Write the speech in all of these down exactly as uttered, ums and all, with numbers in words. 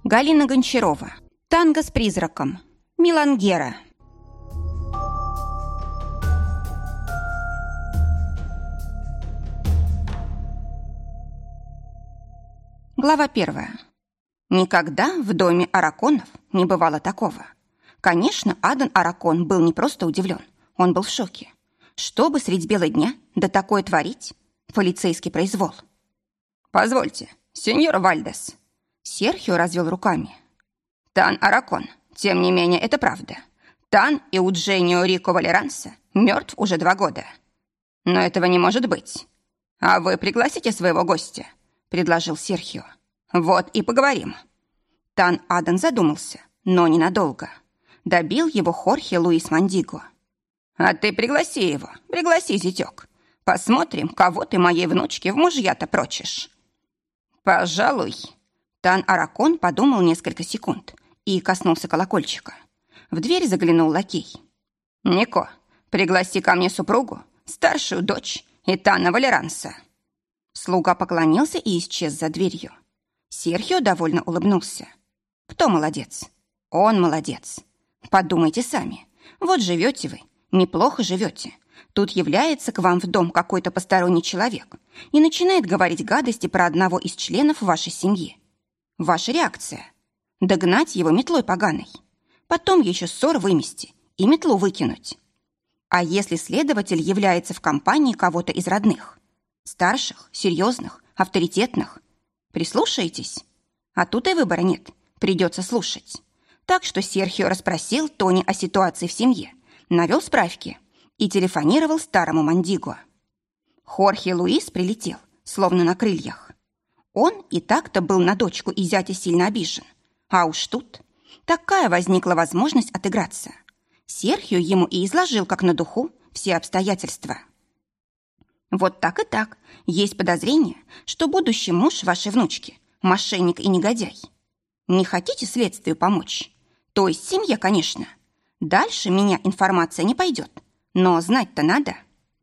Галина Гончарова. Танго с призраком. Милангера. Глава первая. Никогда в доме Араконов не бывало такого. Конечно, Адан Аракон был не просто удивлен, он был в шоке. Чтобы средь бела дня да такое творить? Полицейский произвол. «Позвольте, сеньор Вальдес». Серхио развел руками. «Тан Аракон, тем не менее, это правда. Тан Иудженио Рико Валеранса мертв уже два года. Но этого не может быть. А вы пригласите своего гостя?» – предложил Серхио. «Вот и поговорим». Тан Адан задумался, но ненадолго. Добил его Хорхе Луис Мандиго. «А ты пригласи его, пригласи, зятёк. Посмотрим, кого ты моей внучке в мужья-то прочишь». «Пожалуй». Тан Аракон подумал несколько секунд и коснулся колокольчика. В дверь заглянул лакей. «Нико, пригласи ко мне супругу, старшую дочь и Тана Валеранса». Слуга поклонился и исчез за дверью. Серхио довольно улыбнулся. «Кто молодец?» «Он молодец. Подумайте сами. Вот живете вы, неплохо живете. Тут является к вам в дом какой-то посторонний человек и начинает говорить гадости про одного из членов вашей семьи. Ваша реакция – догнать его метлой поганой. Потом еще ссор вымести и метлу выкинуть. А если следователь является в компании кого-то из родных? Старших, серьезных, авторитетных? Прислушаетесь? А тут и выбора нет, придется слушать. Так что Серхио расспросил Тони о ситуации в семье, навел справки и телефонировал старому Мандиго. Хорхе Луис прилетел, словно на крыльях. Он и так-то был на дочку и зятя сильно обижен. А уж тут такая возникла возможность отыграться. Серхио ему и изложил, как на духу, все обстоятельства. Вот так и так. Есть подозрение, что будущий муж вашей внучки – мошенник и негодяй. Не хотите следствию помочь? То есть семье, конечно. Дальше меня информация не пойдет. Но знать-то надо.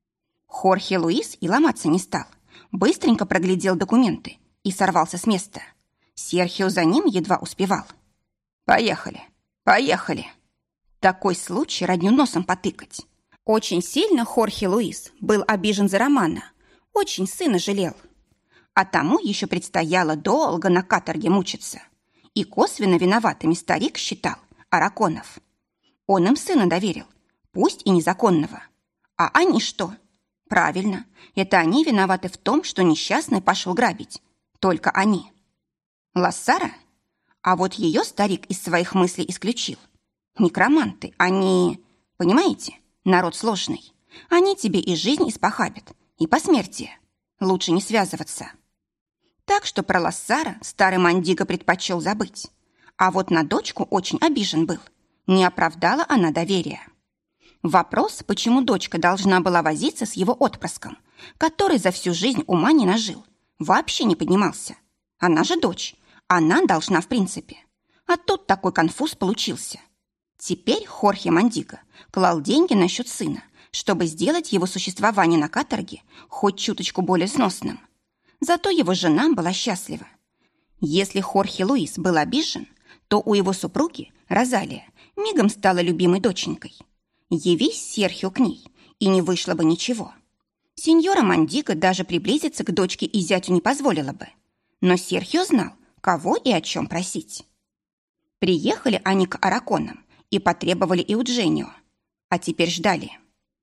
Хорхе Луис и ломаться не стал. Быстренько проглядел документы и сорвался с места. Серхио за ним едва успевал. «Поехали, поехали!» Такой случай родню носом потыкать. Очень сильно Хорхе Луис был обижен за Романа. Очень сына жалел. А тому еще предстояло долго на каторге мучиться. И косвенно виноватыми старик считал Араконов. Он им сына доверил, пусть и незаконного. А они что? Правильно, это они виноваты в том, что несчастный пошел грабить. Только они. Лассара? А вот ее старик из своих мыслей исключил. Некроманты, они... Понимаете, народ сложный. Они тебе и жизнь испохабят, и посмертие. Лучше не связываться. Так что про Лассара старый Мандиго предпочел забыть. А вот на дочку очень обижен был. Не оправдала она доверия. Вопрос, почему дочка должна была возиться с его отпрыском, который за всю жизнь ума не нажил, вообще не поднимался. Она же дочь, она должна в принципе. А тут такой конфуз получился. Теперь Хорхе Мандиго клал деньги на счет сына, чтобы сделать его существование на каторге хоть чуточку более сносным. Зато его жена была счастлива. Если Хорхе Луис был обижен, то у его супруги, Розалия, мигом стала любимой доченькой. Явись Серхио к ней, и не вышло бы ничего. Сеньора Мандиго даже приблизиться к дочке и зятю не позволила бы. Но Серхио знал, кого и о чем просить. Приехали они к Араконам и потребовали Иудженио, а теперь ждали.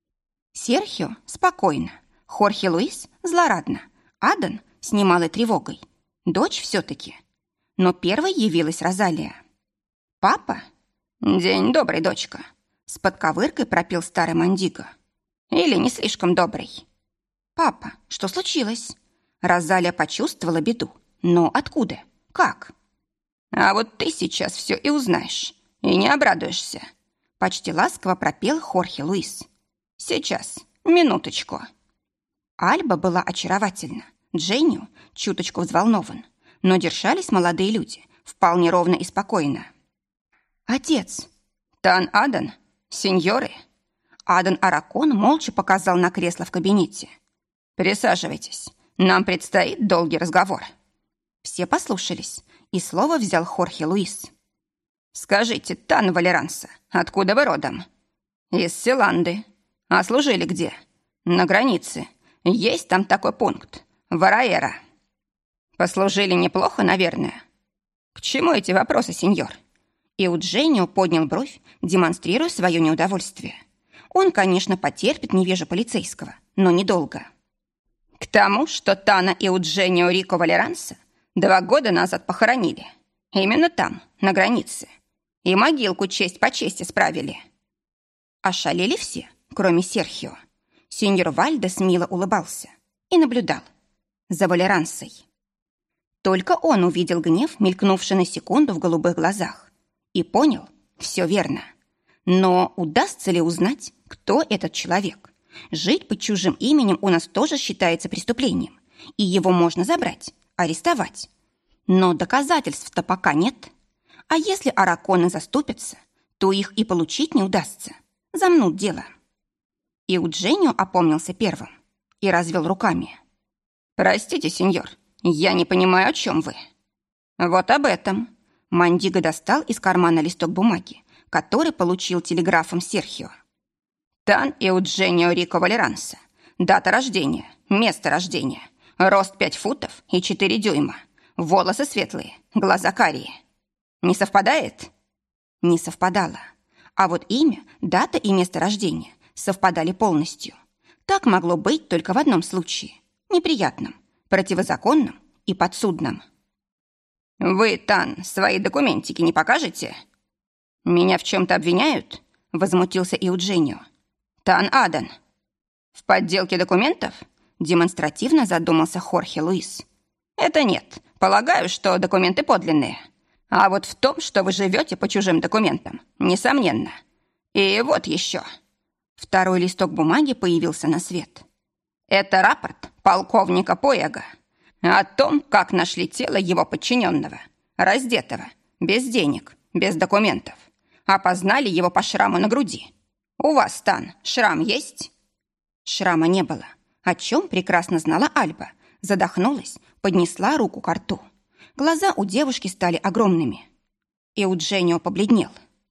Серхио спокойно, Хорхе Луис злорадно, Адан с немалой тревогой. Дочь все-таки. Но первой явилась Розалия. «Папа?» «День добрый, дочка», — с подковыркой пропел старый Мандиго. «Или не слишком добрый?» «Папа, что случилось?» Розалия почувствовала беду. Но откуда? Как? «А вот ты сейчас все и узнаешь, и не обрадуешься», — почти ласково пропел Хорхе Луис. «Сейчас, минуточку». Альба была очаровательна, Дженнио чуточку взволнован, но держались молодые люди вполне ровно и спокойно. «Отец!» «Тан Адан? Сеньоры?» Адан Аракон молча показал на кресло в кабинете. «Присаживайтесь, нам предстоит долгий разговор». Все послушались, И слово взял Хорхе Луис. «Скажите, Тан Валеранса, откуда вы родом?» «Из Силанды. А служили где?» «На границе. Есть там такой пункт. Вараэра». «Послужили неплохо, наверное». «К чему эти вопросы, сеньор?» Иудженио поднял бровь, демонстрируя свое неудовольствие. Он, конечно, потерпит невежу полицейского, но недолго. «К тому, что Тана Иудженио Рико Валеранса два года назад похоронили. Именно там, на границе. И могилку честь по чести справили». Ошалели все, кроме Серхио. Сеньор Вальдес мило улыбался и наблюдал за Валерансой. Только он увидел гнев, мелькнувший на секунду в голубых глазах, и понял, все верно. Но удастся ли узнать, кто этот человек? Жить под чужим именем у нас тоже считается преступлением, и его можно забрать, арестовать. Но доказательств-то пока нет. А если араконы заступятся, то их и получить не удастся. Замнут дело. Иудженио опомнился первым и развел руками. «Простите, сеньор, я не понимаю, о чем вы». «Вот об этом». Мандиго достал из кармана листок бумаги, который получил телеграфом Серхио. «Тан Иудженио Рико Валеранса. Дата рождения, место рождения, рост пять футов и четыре дюйма, волосы светлые, глаза карие. Не совпадает?» Не совпадало. А вот имя, дата и место рождения совпадали полностью. Так могло быть только в одном случае. Неприятном, противозаконном и подсудном. «Вы, Тан, свои документики не покажете?» «Меня в чем-то обвиняют?» — возмутился Иудженио. «Тан Адан». «В подделке документов?» — демонстративно задумался Хорхе Луис. «Это нет. Полагаю, что документы подлинные. А вот в том, что вы живете по чужим документам, несомненно. И вот еще». Второй листок бумаги появился на свет. «Это рапорт полковника Пояга о том, как нашли тело его подчиненного, раздетого, без денег, без документов. Опознали его по шраму на груди. У вас, Тан, шрам есть?» Шрама не было, о чем прекрасно знала Альба. Задохнулась, поднесла руку к рту. Глаза у девушки стали огромными. Иудженио побледнел.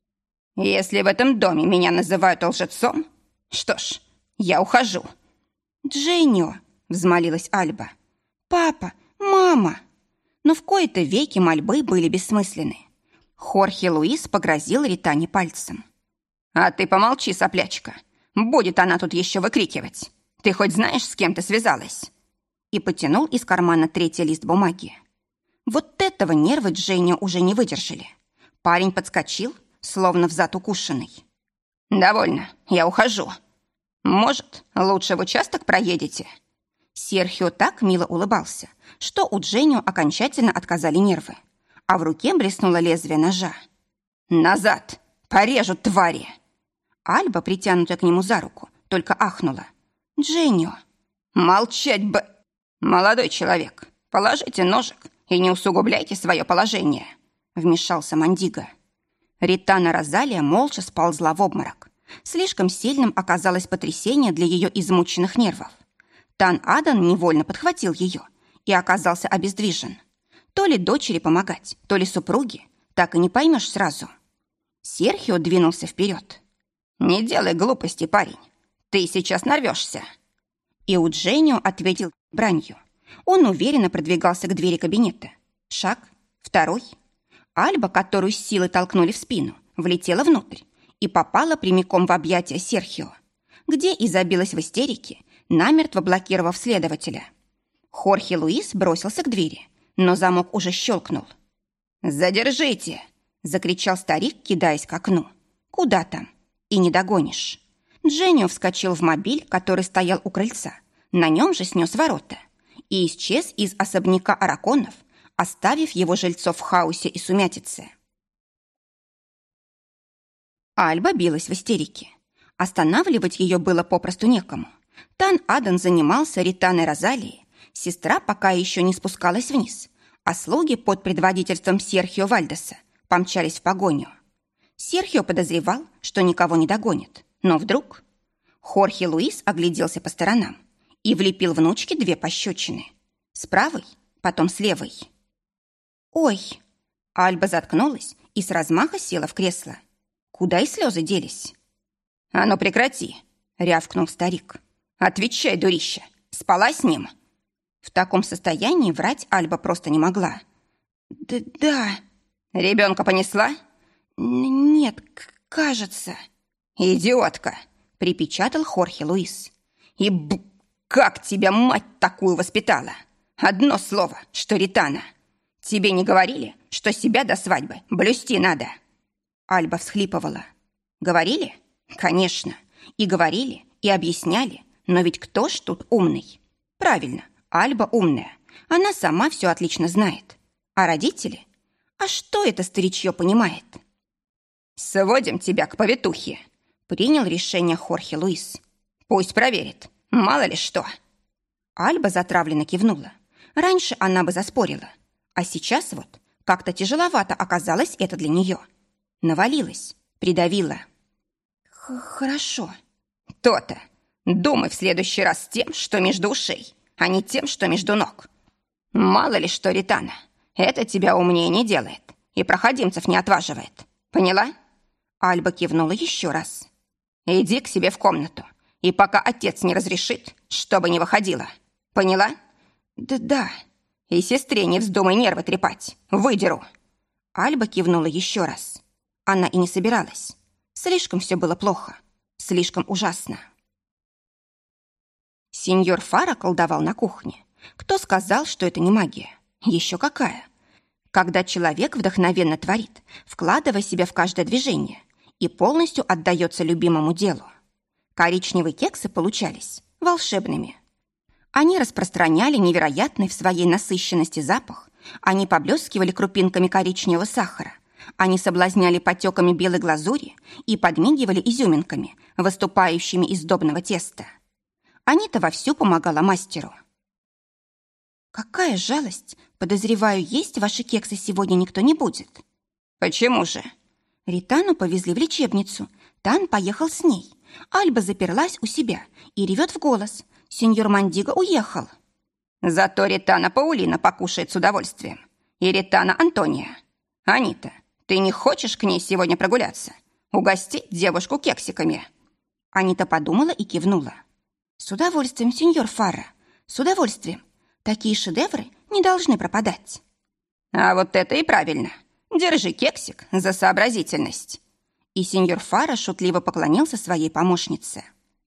«Если в этом доме меня называют лжецом, что ж, я ухожу». «Дженнио», — взмолилась Альба. «Папа, мама». Но в кои-то веки мольбы были бессмысленны. Хорхе Луис погрозил Ритане пальцем. «А ты помолчи, соплячка. Будет она тут еще выкрикивать. Ты хоть знаешь, с кем ты связалась?» И потянул из кармана третий лист бумаги. Вот этого нервы Дженнио уже не выдержали. Парень подскочил, словно взад укушенный. «Довольно, я ухожу. Может, лучше в участок проедете?» Серхио так мило улыбался, что у Дженнио окончательно отказали нервы, а в руке блеснуло лезвие ножа. «Назад! Порежут, твари!» Альба, притянутая к нему за руку, только ахнула. «Дженнио!» «Молчать бы! Молодой человек, положите ножик и не усугубляйте свое положение!» Вмешался Мандиго. Ритана Розалия молча сползла в обморок. Слишком сильным оказалось потрясение для ее измученных нервов. Тан Адан невольно подхватил ее и оказался обездвижен. То ли дочери помогать, то ли супруги, так и не поймешь сразу. Серхио двинулся вперед. «Не делай глупости, парень. Ты сейчас нарвешься». Иудженио ответил бранью. Он уверенно продвигался к двери кабинета. Шаг, второй. Альба, которую с силой толкнули в спину, влетела внутрь и попала прямиком в объятия Серхио, где и забилась в истерике, намертво блокировав следователя. Хорхе Луис бросился к двери, но замок уже щелкнул. «Задержите!» — закричал старик, кидаясь к окну. «Куда там? И не догонишь». Дженнио вскочил в мобиль, который стоял у крыльца. На нем же снес ворота и исчез из особняка Араконов, оставив его жильцов в хаосе и сумятице. Альба билась в истерике. Останавливать ее было попросту некому. Тан Адан занимался Ританой Розалией, сестра пока еще не спускалась вниз, а слуги под предводительством Серхио Вальдеса помчались в погоню. Серхио подозревал, что никого не догонит, но вдруг... Хорхе Луис огляделся по сторонам и влепил внучке две пощечины. С правой, потом с левой. «Ой!» Альба заткнулась и с размаха села в кресло. Куда и слезы делись? «А ну прекрати!» — рявкнул старик. «Отвечай, дурище, спала с ним?» В таком состоянии врать Альба просто не могла. «Да, да». «Ребенка понесла?» «Нет, кажется». «Идиотка!» — припечатал Хорхе Луис. «И б... как тебя мать такую воспитала? Одно слово, что Ритана. Тебе не говорили, что себя до свадьбы блюсти надо?» Альба всхлипывала. «Говорили? Конечно. И говорили, и объясняли. Но ведь кто ж тут умный? Правильно, Альба умная. Она сама все отлично знает. А родители? А что это старичье понимает?» «Сводим тебя к повитухе», — принял решение Хорхе Луис. «Пусть проверит. Мало ли что». Альба затравленно кивнула. Раньше она бы заспорила. А сейчас вот как-то тяжеловато оказалось это для нее. Навалилась, придавила. «Хорошо». «То-то. Думай в следующий раз тем, что между ушей, а не тем, что между ног. Мало ли что, Ритана, это тебя умнее не делает и проходимцев не отваживает. Поняла?» Альба кивнула еще раз. «Иди к себе в комнату, и пока отец не разрешит, чтобы не выходила. Поняла?» «Да-да». «И сестре не вздумай нервы трепать. Выдеру». Альба кивнула еще раз. Она и не собиралась. Слишком все было плохо. Слишком ужасно. Сеньор Фара колдовал на кухне. Кто сказал, что это не магия? Еще какая? Когда человек вдохновенно творит, вкладывая себя в каждое движение и полностью отдается любимому делу. Коричневые кексы получались волшебными. Они распространяли невероятный в своей насыщенности запах, они поблескивали крупинками коричневого сахара, они соблазняли потеками белой глазури и подмигивали изюминками, выступающими из сдобного теста. Анита вовсю помогала мастеру. «Какая жалость! Подозреваю, есть ваши кексы сегодня никто не будет». «Почему же?» Ритану повезли в лечебницу. Тан поехал с ней. Альба заперлась у себя и ревет в голос. Сеньор Мандиго уехал. «Зато Ритана Паулина покушает с удовольствием. И Ритана Антония. Анита, ты не хочешь к ней сегодня прогуляться? Угостить девушку кексиками?» Анита подумала и кивнула. «С удовольствием, сеньор Фара, с удовольствием. Такие шедевры не должны пропадать». «А вот это и правильно. Держи кексик за сообразительность». И сеньор Фара шутливо поклонился своей помощнице.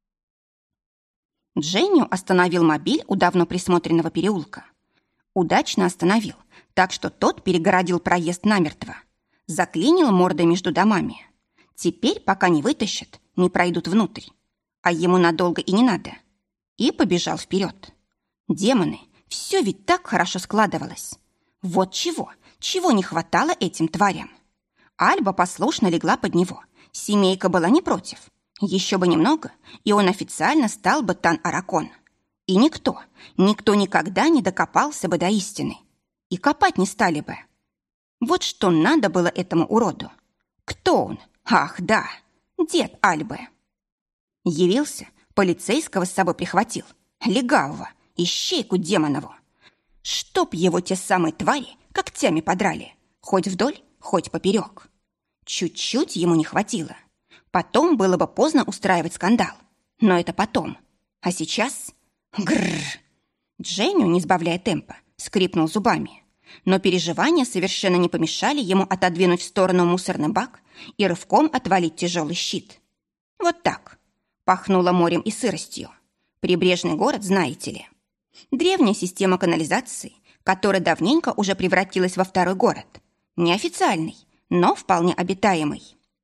Дженнио остановил мобиль у давно присмотренного переулка. Удачно остановил, так что тот перегородил проезд намертво. Заклинил мордой между домами. Теперь, пока не вытащат, не пройдут внутрь. А ему надолго и не надо. И побежал вперед. Демоны, все ведь так хорошо складывалось. Вот чего, чего не хватало этим тварям. Альба послушно легла под него. Семейка была не против. Еще бы немного, и он официально стал бы Тан-Аракон. И никто, никто никогда не докопался бы до истины. И копать не стали бы. Вот что надо было этому уроду. Кто он? Ах, да, дед Альбы. Явился, полицейского с собой прихватил, легавого, ищейку демонову. Чтоб его те самые твари когтями подрали, хоть вдоль, хоть поперек. Чуть-чуть ему не хватило. Потом было бы поздно устраивать скандал. Но это потом. А сейчас... Грррр! Дженнио, не сбавляя темпа, скрипнул зубами. Но переживания совершенно не помешали ему отодвинуть в сторону мусорный бак и рывком отвалить тяжелый щит. Вот так. Пахнуло морем и сыростью. Прибрежный город, знаете ли. Древняя система канализации, которая давненько уже превратилась во второй город. Неофициальный, но вполне обитаемый.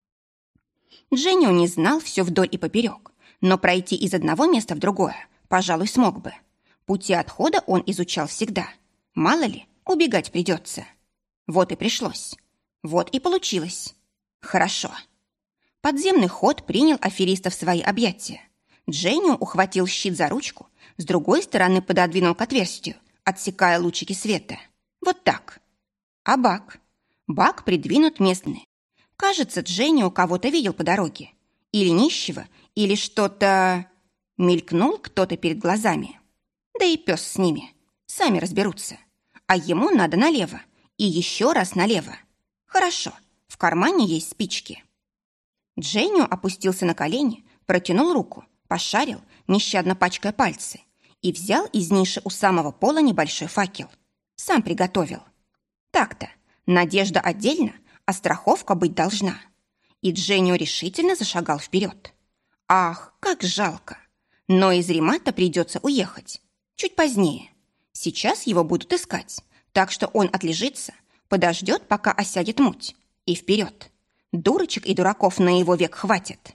Дженнио не знал все вдоль и поперек, но пройти из одного места в другое, пожалуй, смог бы. Пути отхода он изучал всегда. Мало ли, убегать придется. Вот и пришлось. Вот и получилось. Хорошо. Подземный ход принял афериста в свои объятия. Дженнио ухватил щит за ручку, с другой стороны пододвинул к отверстию, отсекая лучики света. Вот так. А бак? Бак придвинут местный. Кажется, Дженнио кого-то видел по дороге. Или нищего, или что-то... Мелькнул кто-то перед глазами. Да и пес с ними. Сами разберутся. А ему надо налево. И еще раз налево. Хорошо, в кармане есть спички. Дженнио опустился на колени, протянул руку, пошарил, нещадно пачкая пальцы, и взял из ниши у самого пола небольшой факел. Сам приготовил. Так-то, надежда отдельно, а страховка быть должна. И Дженнио решительно зашагал вперед. Ах, как жалко! Но из Римата придется уехать. Чуть позднее. Сейчас его будут искать, так что он отлежится, подождет, пока осядет муть. И вперед. Дурочек и дураков на его век хватит.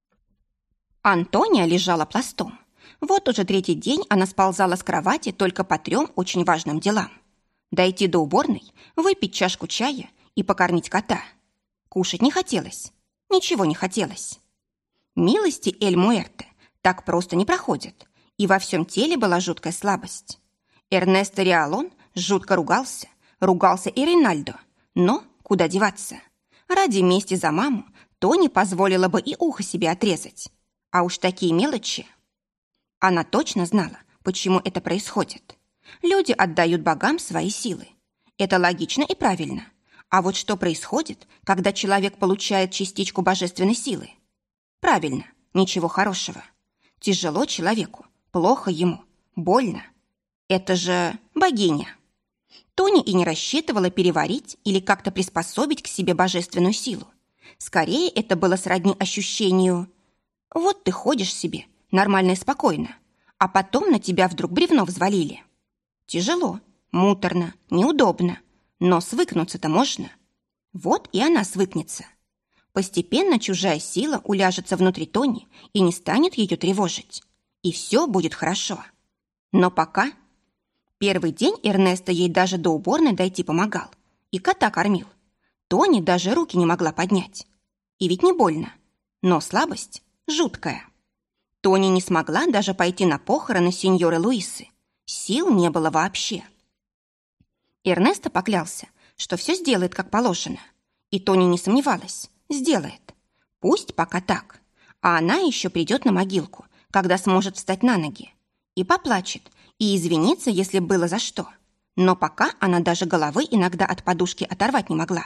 Антония лежала пластом. Вот уже третий день она сползала с кровати только по трем очень важным делам. Дойти до уборной, выпить чашку чая и покормить кота. Кушать не хотелось. Ничего не хотелось. Милости Эль-Муэрте так просто не проходят, и во всем теле была жуткая слабость. Эрнесто Риалон жутко ругался, ругался и Рейнальдо, но куда деваться? Ради мести за маму Тони позволила бы и ухо себе отрезать. А уж такие мелочи. Она точно знала, почему это происходит. Люди отдают богам свои силы. Это логично и правильно. А вот что происходит, когда человек получает частичку божественной силы? Правильно, ничего хорошего. Тяжело человеку, плохо ему, больно. Это же богиня. Тони и не рассчитывала переварить или как-то приспособить к себе божественную силу. Скорее, это было сродни ощущению. Вот ты ходишь себе, нормально и спокойно, а потом на тебя вдруг бревно взвалили. Тяжело, муторно, неудобно, но свыкнуться-то можно. Вот и она свыкнется. Постепенно чужая сила уляжется внутри Тони и не станет ее тревожить. И все будет хорошо. Но пока... Первый день Эрнесто ей даже до уборной дойти помогал. И кота кормил. Тони даже руки не могла поднять. И ведь не больно. Но слабость жуткая. Тони не смогла даже пойти на похороны сеньоры Луисы. Сил не было вообще. Эрнесто поклялся, что все сделает как положено. И Тони не сомневалась. Сделает. Пусть пока так. А она еще придет на могилку, когда сможет встать на ноги. И поплачет, и извиниться, если было за что. Но пока она даже головы иногда от подушки оторвать не могла.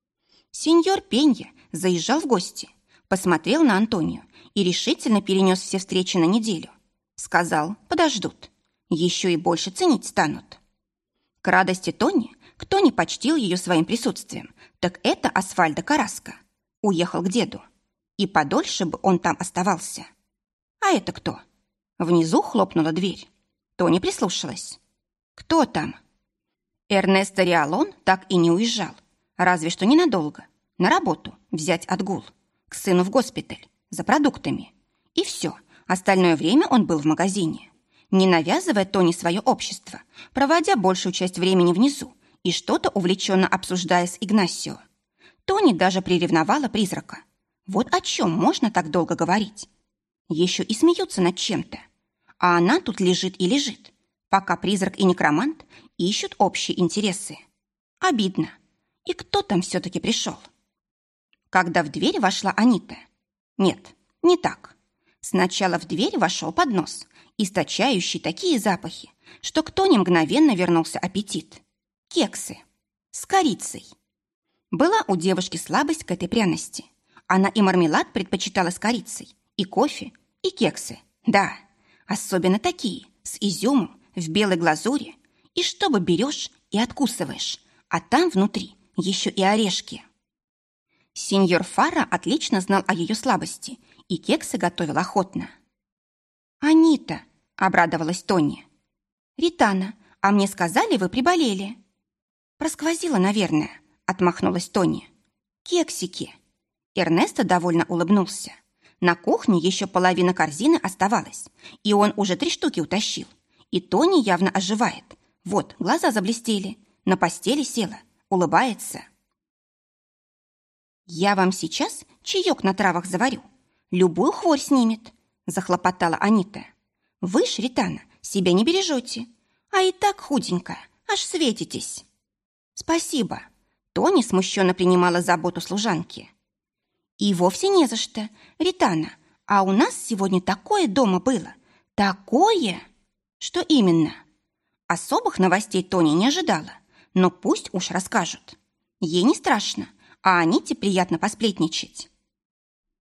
Сеньор Пенья заезжал в гости, посмотрел на Антонию и решительно перенес все встречи на неделю. Сказал, подождут. Еще и больше ценить станут. К радости Тони, кто не почтил ее своим присутствием, так это Асфальдо Караско. Уехал к деду. И подольше бы он там оставался. А это кто? Внизу хлопнула дверь. Тони прислушалась. Кто там? Эрнесто Риалон так и не уезжал. Разве что ненадолго. На работу взять отгул. К сыну в госпиталь. За продуктами. И все. Остальное время он был в магазине. Не навязывая Тони свое общество, проводя большую часть времени внизу и что-то увлеченно обсуждая с Игнасио. Тони даже приревновала призрака. Вот о чем можно так долго говорить? Еще и смеются над чем-то. А она тут лежит и лежит, пока призрак и некромант ищут общие интересы. Обидно. И кто там все-таки пришел? Когда в дверь вошла Анита. Нет, не так. Сначала в дверь вошел поднос, источающий такие запахи, что к Тоне мгновенно вернулся аппетит. Кексы. С корицей. Была у девушки слабость к этой пряности. Она и мармелад предпочитала с корицей, и кофе, и кексы. Да, особенно такие, с изюмом, в белой глазури. И чтобы берешь и откусываешь, а там внутри еще и орешки. Сеньор Фара отлично знал о ее слабости и кексы готовил охотно. «Анита», — обрадовалась Тони. «Ритана, а мне сказали, вы приболели». «Просквозила, наверное», — отмахнулась Тони. «Кексики». Эрнесто довольно улыбнулся. На кухне еще половина корзины оставалась, и он уже три штуки утащил. И Тони явно оживает. Вот, глаза заблестели, на постели села, улыбается. «Я вам сейчас чаек на травах заварю. Любую хворь снимет», — захлопотала Анита. «Вы ж, Ритана, себя не бережете, а и так худенькая, аж светитесь». «Спасибо», — Тони смущенно принимала заботу служанки. «И вовсе не за что, Ритана, а у нас сегодня такое дома было, такое!» «Что именно?» Особых новостей Тони не ожидала, но пусть уж расскажут. Ей не страшно, а Аните приятно посплетничать.